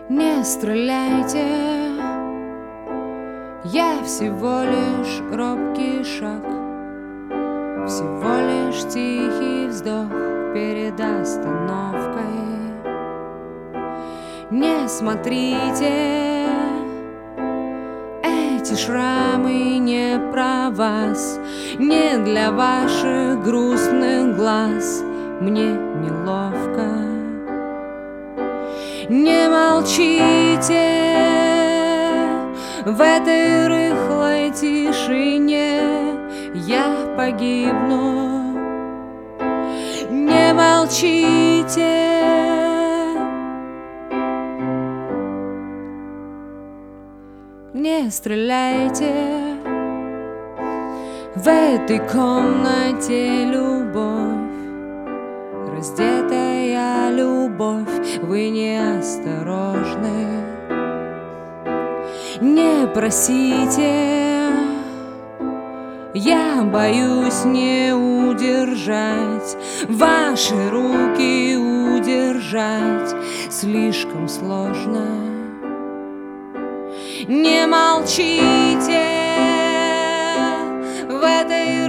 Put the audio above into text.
Не стреляйте, я всего лишь робкий шаг, всего лишь тихий вздох перед остановкой. Не смотрите, эти шрамы не про вас, не для ваших грустных глаз. Мне неловко. Не молчите в этой рыхлой тишине, я погибну. Не молчите. Не стреляйте, в этой комнате любовь, раздетая любовь, вы неосторожны. Не просите, я боюсь не удержать, ваши руки удержать слишком сложно. Не молчите в этой